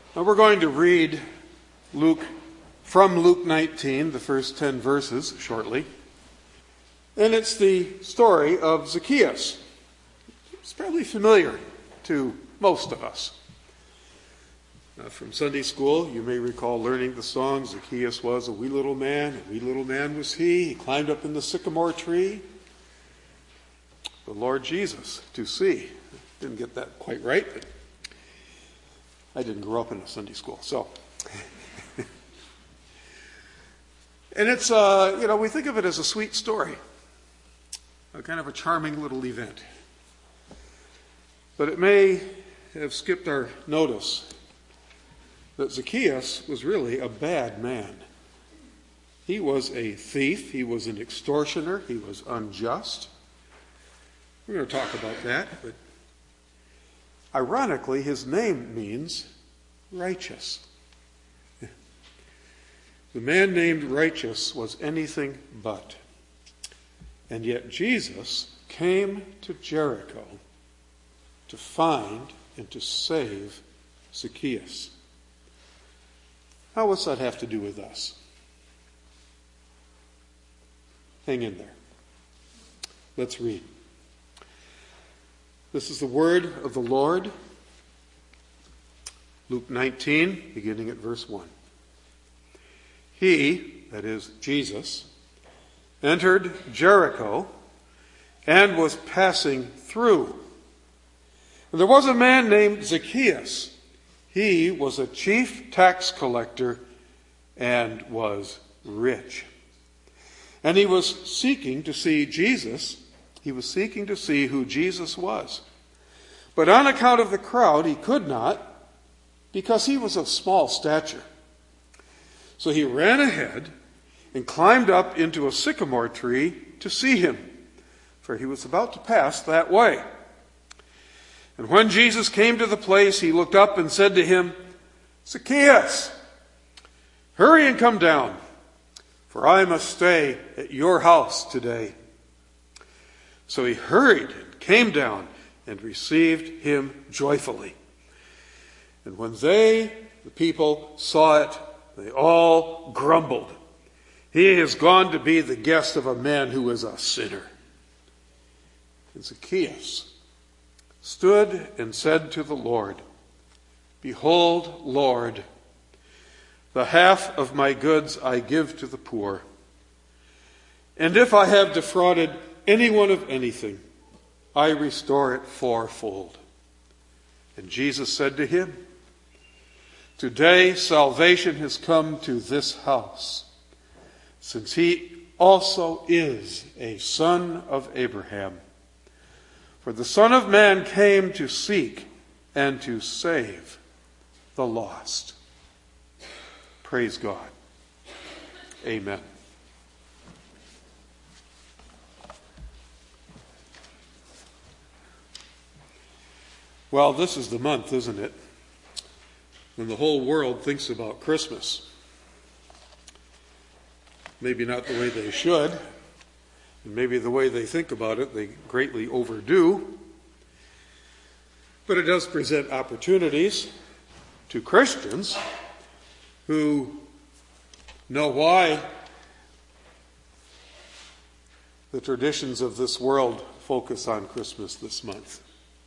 Now we're going to read from Luke 19, the first 10 verses, shortly. And it's the story of Zacchaeus. It's probably familiar to most of us. From Sunday school, you may recall learning the song, Zacchaeus was a wee little man was he. He climbed up in the sycamore tree. The Lord Jesus to see. Didn't get that quite right, but I didn't grow up in a Sunday school, so. And it's, we think of it as a sweet story, a kind of a charming little event. But it may have skipped our notice that Zacchaeus was really a bad man. He was a thief, he was an extortioner, he was unjust. We're going to talk about that, but ironically, his name means righteous. The man named righteous was anything but. And yet Jesus came to Jericho to find and to save Zacchaeus. Now, what's that have to do with us? Hang in there. Let's read. This is the word of the Lord. Luke 19, beginning at verse 1. He, that is Jesus, entered Jericho and was passing through. And there was a man named Zacchaeus. He was a chief tax collector and was rich. And he was seeking to see Jesus. He was seeking to see who Jesus was. But on account of the crowd, he could not, because he was of small stature. So he ran ahead and climbed up into a sycamore tree to see him, for he was about to pass that way. And when Jesus came to the place, he looked up and said to him, Zacchaeus, hurry and come down, for I must stay at your house today. So he hurried and came down and received him joyfully. And when the people saw it, they all grumbled. He has gone to be the guest of a man who is a sinner. And Zacchaeus stood and said to the Lord, Behold, Lord, the half of my goods I give to the poor. And if I have defrauded anyone of anything, I restore it fourfold. And Jesus said to him, Today salvation has come to this house, since he also is a son of Abraham. For the Son of Man came to seek and to save the lost. Praise God. Amen. Well, this is the month, isn't it, when the whole world thinks about Christmas. Maybe not the way they should, and maybe the way they think about it, they greatly overdo. But it does present opportunities to Christians who know why the traditions of this world focus on Christmas this month.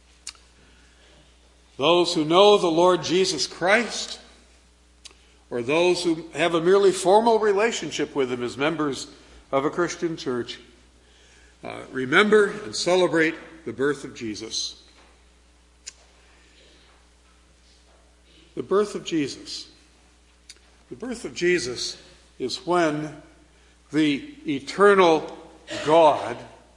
Those who know the Lord Jesus Christ, or those who have a merely formal relationship with him as members of a Christian church, remember and celebrate the birth of Jesus. The birth of Jesus. The birth of Jesus is when the eternal God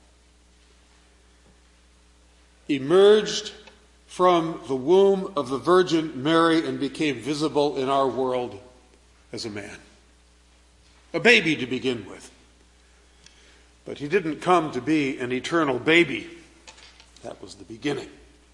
emerged from the womb of the Virgin Mary and became visible in our world as a man. A baby to begin with. But he didn't come to be an eternal baby. That was the beginning.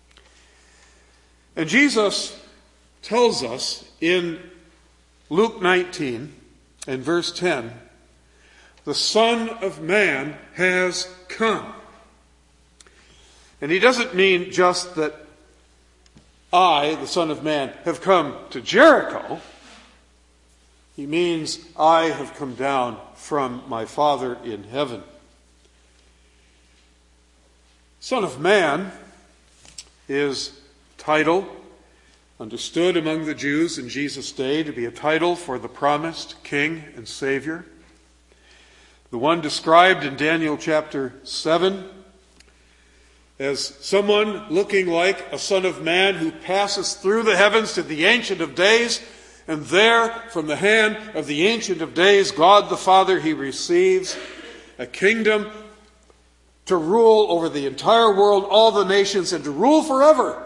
And Jesus tells us in Luke 19 and verse 10, the Son of Man has come. And he doesn't mean just that I, the Son of Man, have come to Jericho, he means I have come down from my Father in heaven. Son of Man is title understood among the Jews in Jesus' day to be a title for the promised King and Savior. The one described in Daniel chapter 7 as someone looking like a Son of Man who passes through the heavens to the Ancient of Days, and there, from the hand of the Ancient of Days, God the Father, he receives a kingdom to rule over the entire world, all the nations, and to rule forever.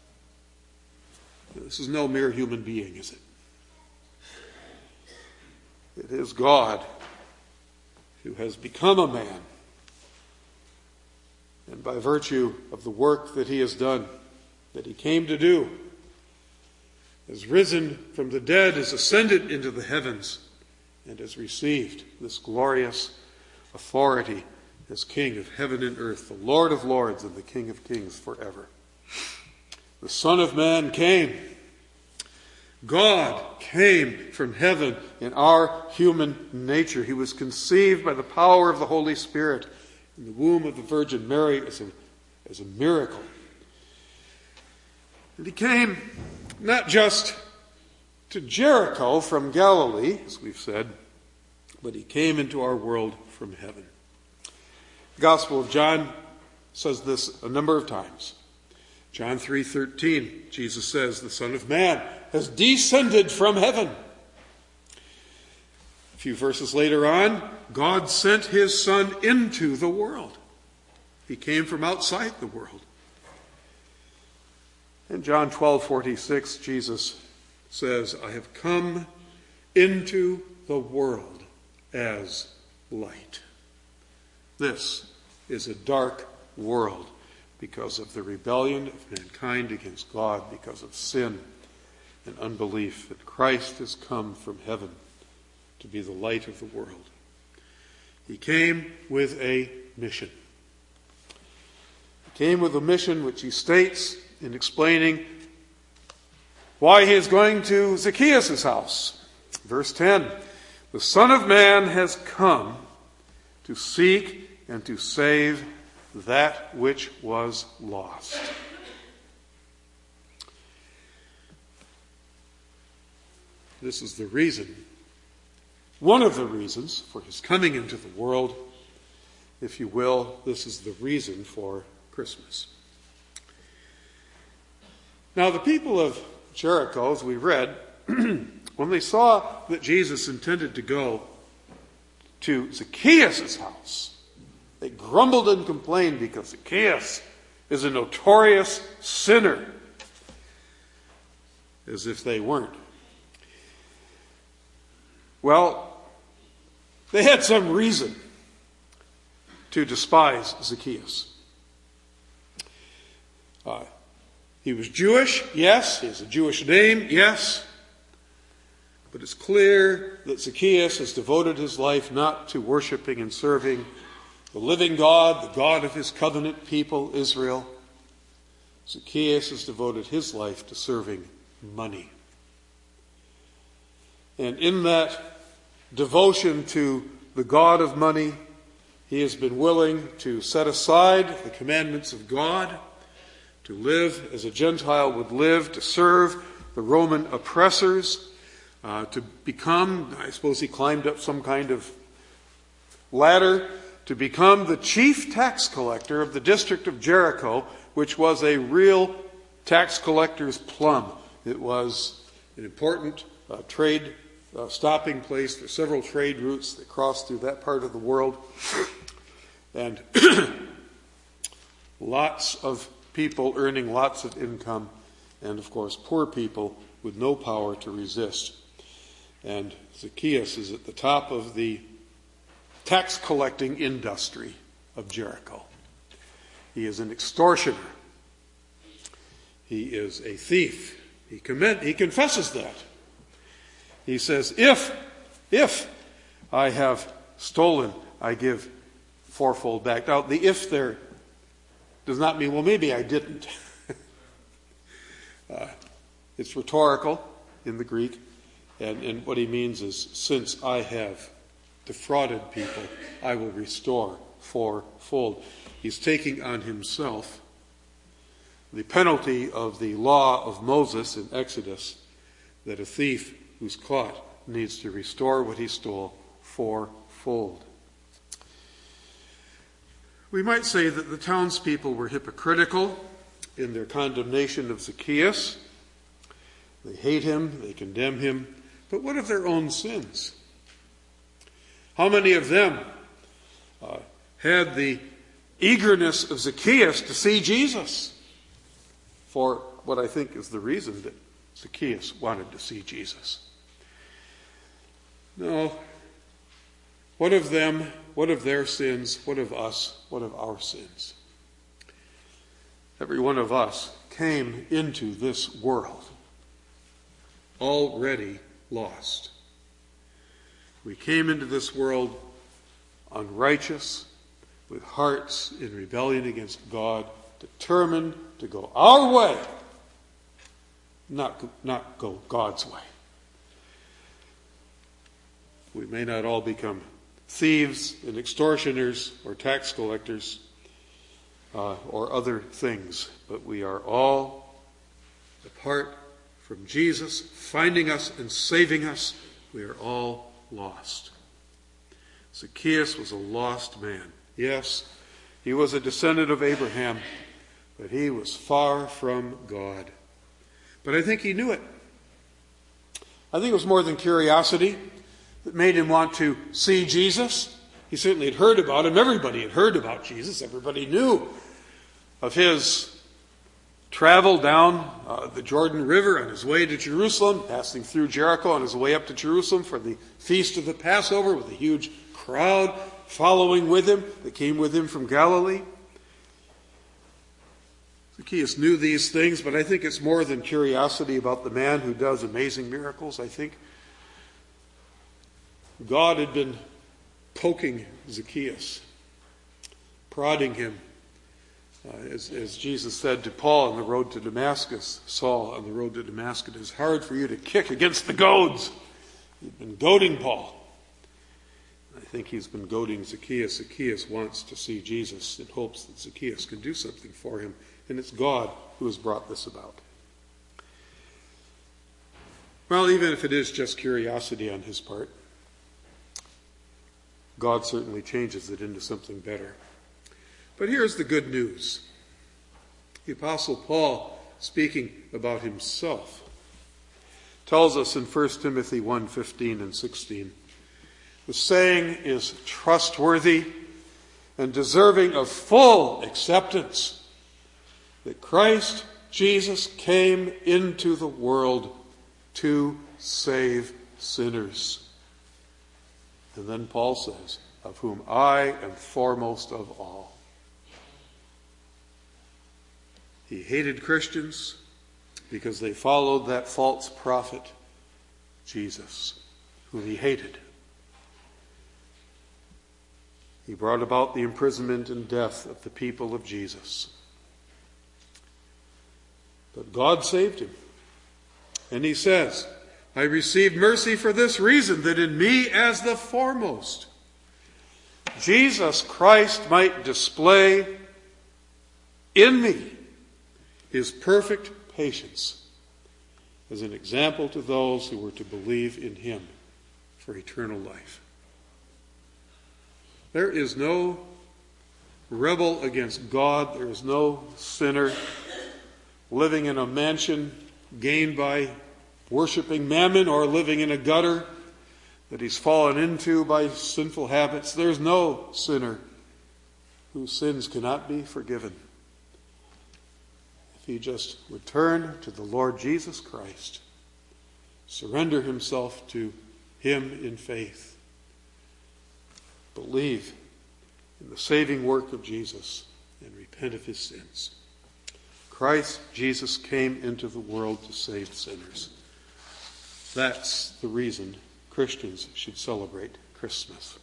This is no mere human being, is it? It is God who has become a man, and by virtue of the work that he has done, that he came to do, has risen from the dead, has ascended into the heavens, and has received this glorious authority as King of heaven and earth, the Lord of lords and the King of kings forever. The Son of Man came. God came from heaven in our human nature. He was conceived by the power of the Holy Spirit in the womb of the Virgin Mary as a miracle. And he came not just to Jericho from Galilee, as we've said, but he came into our world from heaven. The Gospel of John says this a number of times. John 3:13, Jesus says, the Son of Man has descended from heaven. A few verses later on, God sent his Son into the world. He came from outside the world. In John 12:46, Jesus says, I have come into the world as light. This is a dark world because of the rebellion of mankind against God, because of sin and unbelief. And Christ has come from heaven to be the light of the world. He came with a mission. He came with a mission which he states in explaining why he is going to Zacchaeus' house. Verse 10, the Son of Man has come to seek and to save that which was lost. This is the reason, one of the reasons for his coming into the world. If you will, this is the reason for Christmas. Now, the people of Jericho, as we read, when they saw that Jesus intended to go to Zacchaeus' house, they grumbled and complained because Zacchaeus is a notorious sinner. As if they weren't. Well, they had some reason to despise Zacchaeus. He was Jewish, yes. He has a Jewish name, yes. But it's clear that Zacchaeus has devoted his life not to worshiping and serving the living God, the God of his covenant people, Israel. Zacchaeus has devoted his life to serving money. And in that devotion to the God of money, he has been willing to set aside the commandments of God, to live as a Gentile would live, to serve the Roman oppressors, to become, I suppose he climbed up some kind of ladder, to become the chief tax collector of the district of Jericho, which was a real tax collector's plum. It was an important trade stopping place. There are several trade routes that cross through that part of the world. And lots of people earning lots of income, and of course poor people with no power to resist. And Zacchaeus is at the top of the tax collecting industry of Jericho. He is an extortioner. He is a thief. He confesses that. He says, if I have stolen, I give fourfold back. Now, the if there does not mean, well, maybe I didn't. It's rhetorical in the Greek, and what he means is, since I have defrauded people, I will restore fourfold. He's taking on himself the penalty of the law of Moses in Exodus, that a thief who's caught needs to restore what he stole fourfold. We might say that the townspeople were hypocritical in their condemnation of Zacchaeus. They hate him, they condemn him, but what of their own sins? How many of them had the eagerness of Zacchaeus to see Jesus? For what I think is the reason that Zacchaeus wanted to see Jesus. No. What of them? What of their sins? What of us? What of our sins? Every one of us came into this world already lost. We came into this world unrighteous, with hearts in rebellion against God, determined to go our way, not go God's way. We may not all become thieves and extortioners or tax collectors or other things, but we are all, apart from Jesus finding us and saving us, we are all lost. Zacchaeus was a lost man. Yes, he was a descendant of Abraham, but he was far from God. But I think he knew it. I think it was more than curiosity that made him want to see Jesus. He certainly had heard about him. Everybody had heard about Jesus. Everybody knew of his travel down the Jordan River on his way to Jerusalem, passing through Jericho on his way up to Jerusalem for the feast of the Passover, with a huge crowd following with him that came with him from Galilee. Zacchaeus knew these things, but I think it's more than curiosity about the man who does amazing miracles. I think God had been poking Zacchaeus, prodding him. As Jesus said to Paul on the road to Damascus, Saul on the road to Damascus, it is hard for you to kick against the goads. He'd been goading Paul. I think he's been goading Zacchaeus. Zacchaeus wants to see Jesus in hopes that Zacchaeus can do something for him. And it's God who has brought this about. Well, even if it is just curiosity on his part, God certainly changes it into something better. But here's the good news. The Apostle Paul, speaking about himself, tells us in 1 Timothy 1:15 and 16, the saying is trustworthy and deserving of full acceptance, that Christ Jesus came into the world to save sinners. And then Paul says, of whom I am foremost of all. He hated Christians because they followed that false prophet, Jesus, whom he hated. He brought about the imprisonment and death of the people of Jesus. But God saved him. And he says, I received mercy for this reason, that in me as the foremost, Jesus Christ might display in me his perfect patience as an example to those who were to believe in him for eternal life. There is no rebel against God. There is no sinner living in a mansion gained by worshiping mammon or living in a gutter that he's fallen into by sinful habits. There's no sinner whose sins cannot be forgiven if he just would turn to the Lord Jesus Christ, surrender himself to him in faith, believe in the saving work of Jesus, and repent of his sins. Christ Jesus came into the world to save sinners. That's the reason Christians should celebrate Christmas.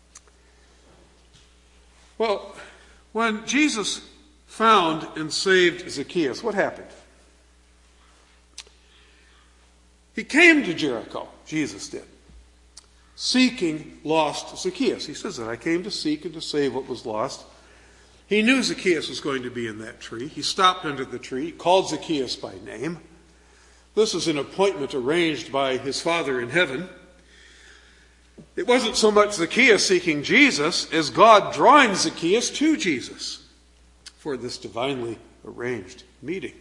Well, when Jesus found and saved Zacchaeus, what happened? He came to Jericho, Jesus did, seeking lost Zacchaeus. He says that I came to seek and to save what was lost. He knew Zacchaeus was going to be in that tree. He stopped under the tree, called Zacchaeus by name. This is an appointment arranged by his Father in heaven. It wasn't so much Zacchaeus seeking Jesus as God drawing Zacchaeus to Jesus for this divinely arranged meeting.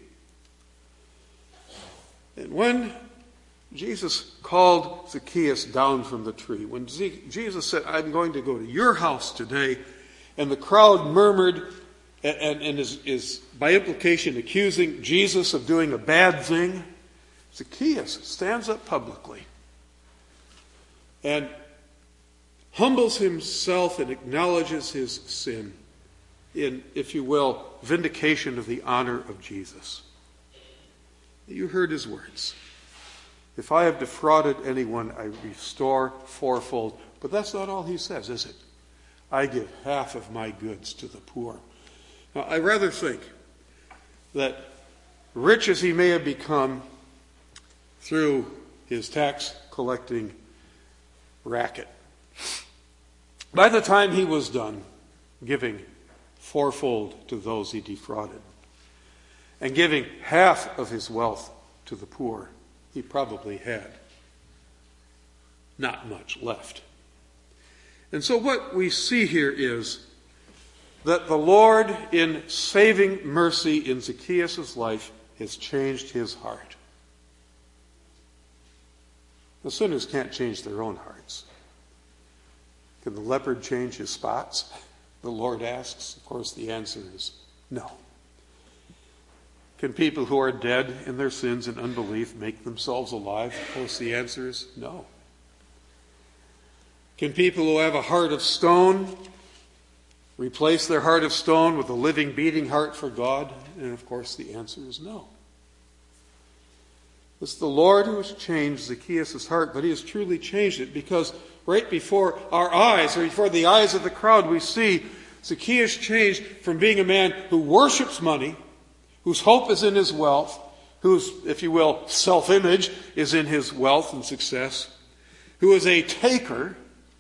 And when Jesus called Zacchaeus down from the tree, when Jesus said, I'm going to go to your house today, and the crowd murmured and is by implication accusing Jesus of doing a bad thing, Zacchaeus stands up publicly and humbles himself and acknowledges his sin in, if you will, vindication of the honor of Jesus. You heard his words. If I have defrauded anyone, I restore fourfold. But that's not all he says, is it? I give half of my goods to the poor. Now, I rather think that rich as he may have become through his tax collecting racket, by the time he was done giving fourfold to those he defrauded and giving half of his wealth to the poor, he probably had not much left. And so what we see here is that the Lord, in saving mercy in Zacchaeus' life, has changed his heart. The sinners can't change their own hearts. Can the leopard change his spots? The Lord asks. Of course, the answer is no. Can people who are dead in their sins and unbelief make themselves alive? Of course, the answer is no. Can people who have a heart of stone replace their heart of stone with a living, beating heart for God? And of course, the answer is no. It's the Lord who has changed Zacchaeus' heart, but he has truly changed it because right before our eyes, or before the eyes of the crowd, we see Zacchaeus changed from being a man who worships money, whose hope is in his wealth, whose, if you will, self-image is in his wealth and success, who is a taker,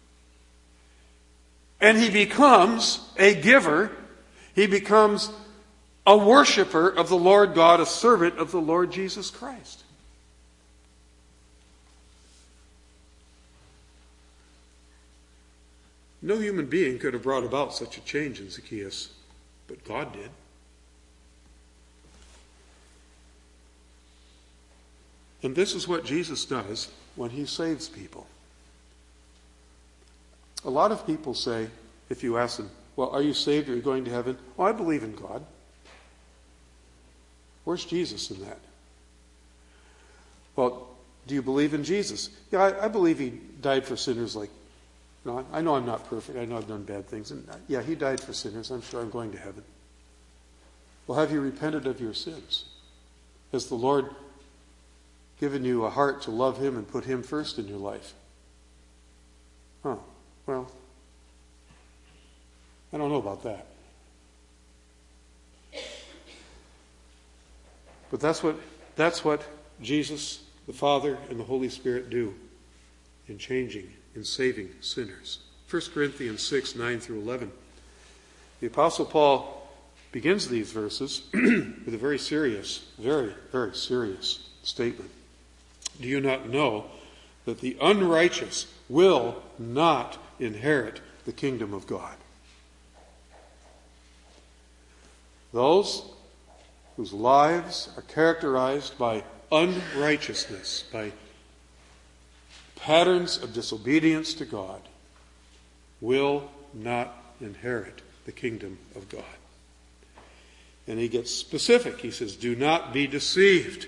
and he becomes a giver. He becomes a worshiper of the Lord God, a servant of the Lord Jesus Christ. No human being could have brought about such a change in Zacchaeus, but God did. And this is what Jesus does when he saves people. A lot of people say, if you ask them, well, are you saved? Are you going to heaven? Oh, I believe in God. Where's Jesus in that? Well, do you believe in Jesus? Yeah, I believe he died for sinners like, no, I know I'm not perfect. I know I've done bad things. And yeah, he died for sinners. I'm sure I'm going to heaven. Well, have you repented of your sins? Has the Lord given you a heart to love him and put him first in your life? Huh. Well, I don't know about that. But that's what Jesus, the Father, and the Holy Spirit do in changing, in saving sinners. 1 Corinthians 6, 9 through 11. The Apostle Paul begins these verses with a very serious, very, very serious statement. Do you not know that the unrighteous will not inherit the kingdom of God? Those whose lives are characterized by unrighteousness, by patterns of disobedience to God, will not inherit the kingdom of God. And he gets specific. He says, do not be deceived.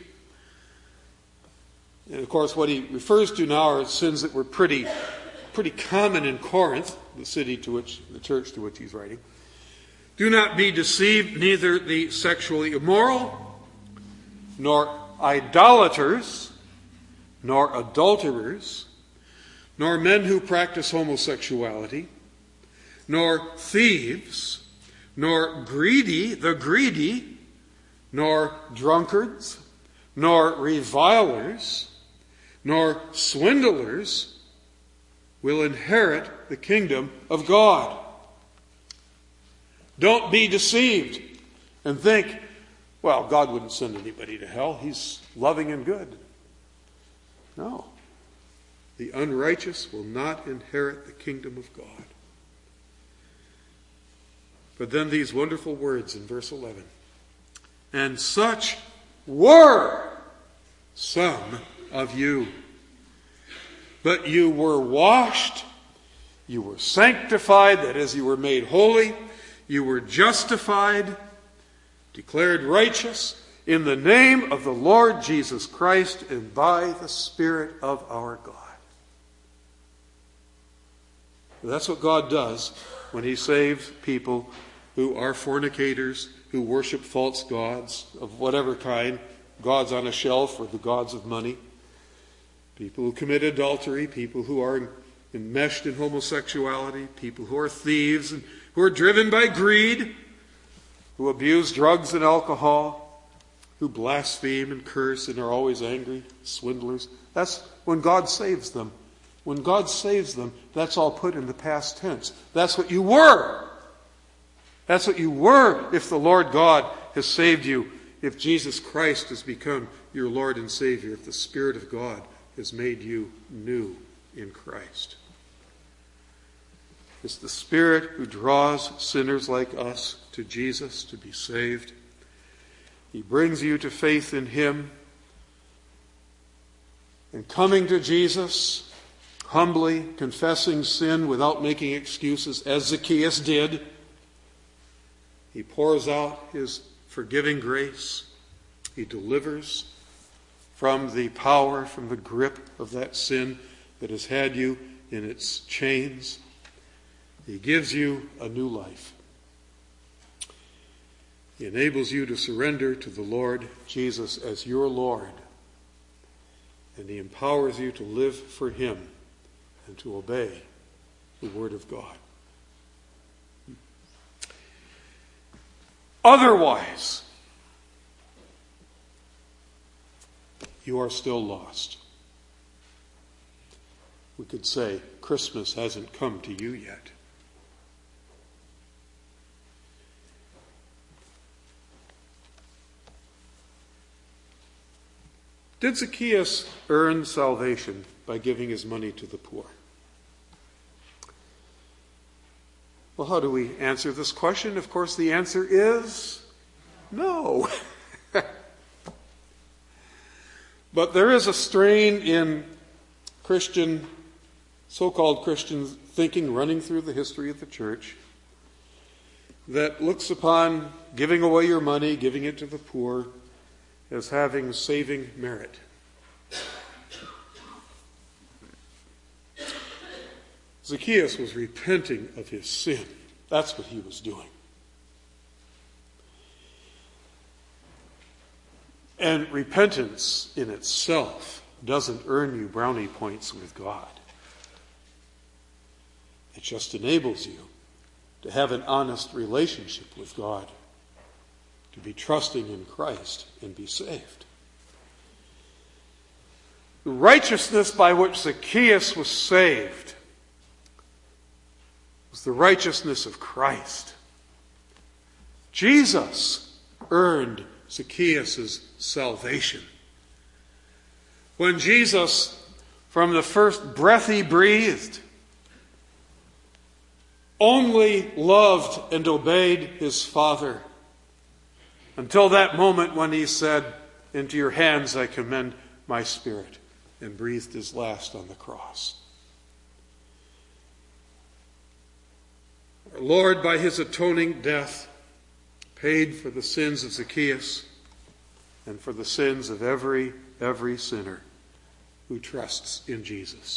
And of course, what he refers to now are sins that were pretty common in Corinth, the church to which he's writing. Do not be deceived, neither the sexually immoral, nor idolaters, nor adulterers, nor men who practice homosexuality, nor thieves, nor the greedy, nor drunkards, nor revilers, nor swindlers will inherit the kingdom of God. Don't be deceived and think, well, God wouldn't send anybody to hell. He's loving and good. No. The unrighteous will not inherit the kingdom of God. But then these wonderful words in verse 11. And such were some of you. But you were washed, you were sanctified, that is, you were made holy, you were justified, declared righteous, in the name of the Lord Jesus Christ and by the Spirit of our God. That's what God does when he saves people who are fornicators, who worship false gods of whatever kind, gods on a shelf or the gods of money, people who commit adultery, people who are enmeshed in homosexuality, people who are thieves and who are driven by greed, who abuse drugs and alcohol, who blaspheme and curse and are always angry, swindlers. That's when God saves them. When God saves them, that's all put in the past tense. That's what you were. That's what you were if the Lord God has saved you, if Jesus Christ has become your Lord and Savior, if the Spirit of God has made you new in Christ. It's the Spirit who draws sinners like us to Jesus to be saved. He brings you to faith in him. And coming to Jesus, humbly confessing sin without making excuses, as Zacchaeus did, he pours out his forgiving grace. He delivers from the power, from the grip of that sin that has had you in its chains. He gives you a new life. He enables you to surrender to the Lord Jesus as your Lord. And he empowers you to live for him and to obey the Word of God. Otherwise, you are still lost. We could say Christmas hasn't come to you yet. Did Zacchaeus earn salvation by giving his money to the poor? Well, how do we answer this question? Of course, the answer is no. But there is a strain in Christian, so-called Christian thinking running through the history of the church that looks upon giving away your money, giving it to the poor, as having saving merit. Zacchaeus was repenting of his sin. That's what he was doing. And repentance in itself doesn't earn you brownie points with God. It just enables you to have an honest relationship with God, to be trusting in Christ and be saved. The righteousness by which Zacchaeus was saved was the righteousness of Christ. Jesus earned Zacchaeus' salvation. When Jesus, from the first breath he breathed, only loved and obeyed his Father, until that moment when he said, "Into your hands I commend my spirit," and breathed his last on the cross. Our Lord, by his atoning death, paid for the sins of Zacchaeus and for the sins of every sinner who trusts in Jesus.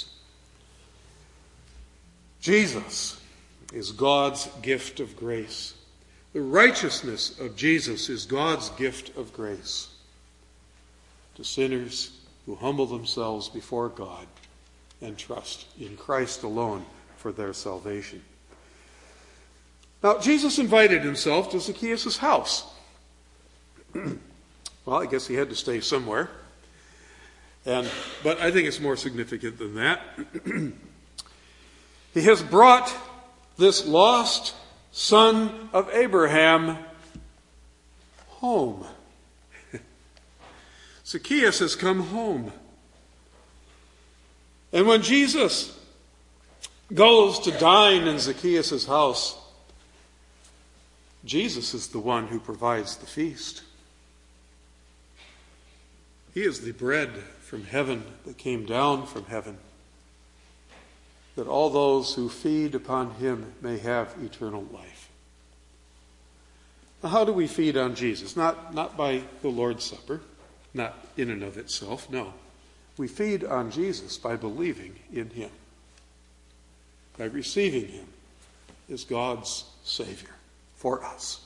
Jesus is God's gift of grace. The righteousness of Jesus is God's gift of grace to sinners who humble themselves before God and trust in Christ alone for their salvation. Now, Jesus invited himself to Zacchaeus' house. Well, I guess he had to stay somewhere. But I think it's more significant than that. He has brought this lost son of Abraham home. Zacchaeus has come home. And when Jesus goes to dine in Zacchaeus' house, Jesus is the one who provides the feast. He is the bread from heaven that came down from heaven, that all those who feed upon him may have eternal life. Now, how do we feed on Jesus? Not by the Lord's Supper, not in and of itself, no. We feed on Jesus by believing in him, by receiving him as God's Savior for us.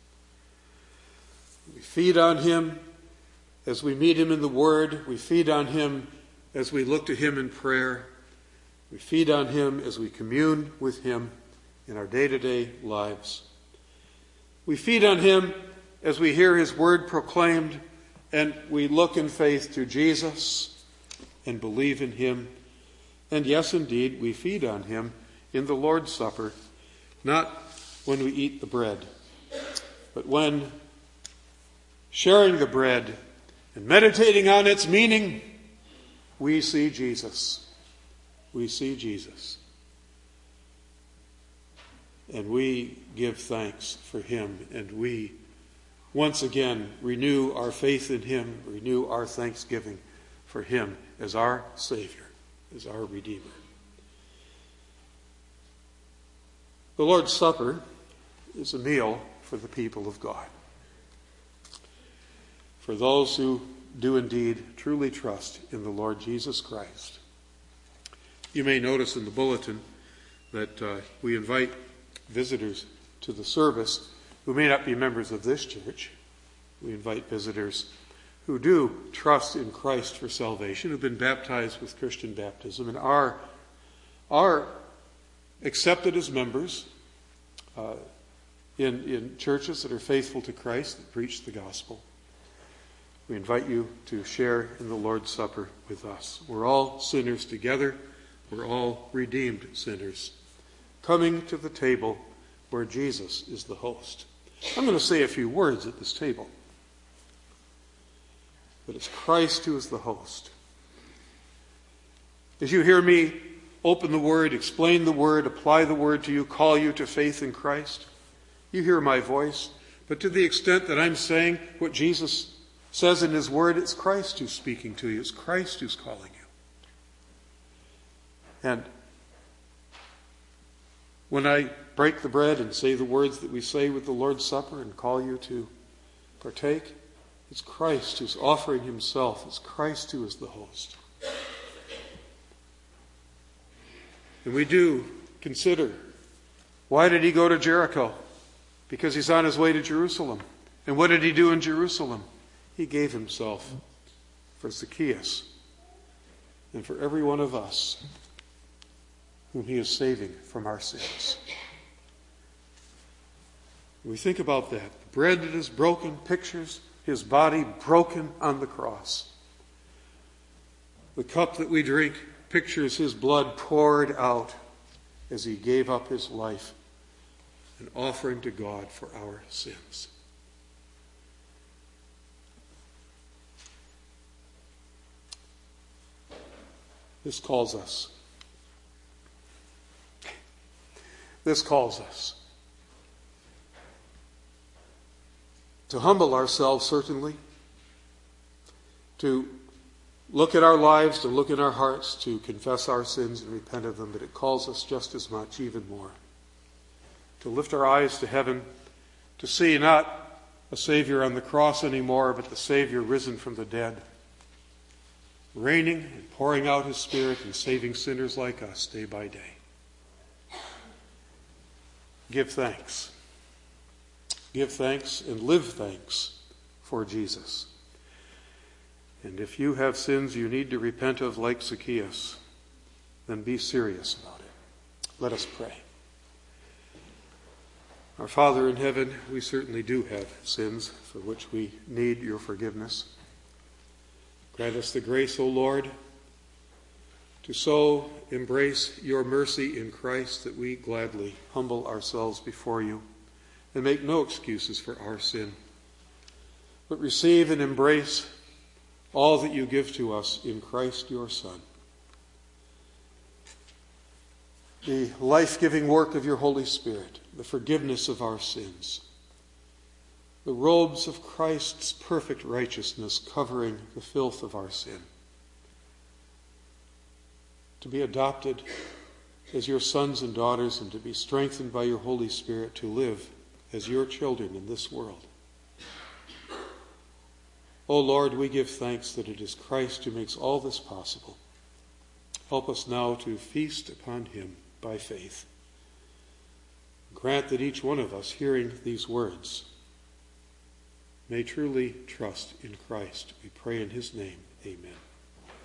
We feed on him as we meet him in the Word. We feed on him as we look to him in prayer. We feed on him as we commune with him in our day-to-day lives. We feed on him as we hear his word proclaimed, and we look in faith to Jesus and believe in him. And yes, indeed, we feed on him in the Lord's Supper, not when we eat the bread, but when sharing the bread and meditating on its meaning, we see Jesus. We see Jesus. And we give thanks for him, and we once again renew our faith in him, renew our thanksgiving for him as our Savior, as our Redeemer. The Lord's Supper is a meal for the people of God, for those who do indeed truly trust in the Lord Jesus Christ. You may notice in the bulletin that we invite visitors to the service who may not be members of this church. We invite visitors who do trust in Christ for salvation, who've been baptized with Christian baptism, and are accepted as members in churches that are faithful to Christ, that preach the gospel. We invite you to share in the Lord's Supper with us. We're all sinners together. We're all redeemed sinners, coming to the table where Jesus is the host. I'm going to say a few words at this table, but it's Christ who is the host. As you hear me open the Word, explain the Word, apply the Word to you, call you to faith in Christ, you hear my voice. But to the extent that I'm saying what Jesus says in his Word, it's Christ who's speaking to you. It's Christ who's calling you. And when I break the bread and say the words that we say with the Lord's Supper and call you to partake, it's Christ who's offering himself. It's Christ who is the host. And we do consider, why did he go to Jericho? Because he's on his way to Jerusalem. And what did he do in Jerusalem? He gave himself for Zacchaeus and for every one of us whom he is saving from our sins. We think about that. The bread that is broken pictures his body broken on the cross. The cup that we drink pictures his blood poured out as he gave up his life, an offering to God for our sins. This calls us. This calls us to humble ourselves, certainly, to look at our lives, to look in our hearts, to confess our sins and repent of them, but it calls us just as much, even more, to lift our eyes to heaven, to see not a Savior on the cross anymore, but the Savior risen from the dead, reigning and pouring out his Spirit and saving sinners like us day by day. Give thanks. Give thanks and live thanks for Jesus. And if you have sins you need to repent of like Zacchaeus, then be serious about it. Let us pray. Our Father in heaven, we certainly do have sins for which we need your forgiveness. Grant us the grace, O Lord, to so embrace your mercy in Christ that we gladly humble ourselves before you and make no excuses for our sin, but receive and embrace all that you give to us in Christ your Son. The life-giving work of your Holy Spirit, the forgiveness of our sins, the robes of Christ's perfect righteousness covering the filth of our sin, to be adopted as your sons and daughters and to be strengthened by your Holy Spirit to live as your children in this world. O Lord, we give thanks that it is Christ who makes all this possible. Help us now to feast upon him by faith. Grant that each one of us hearing these words may truly trust in Christ. We pray in his name. Amen.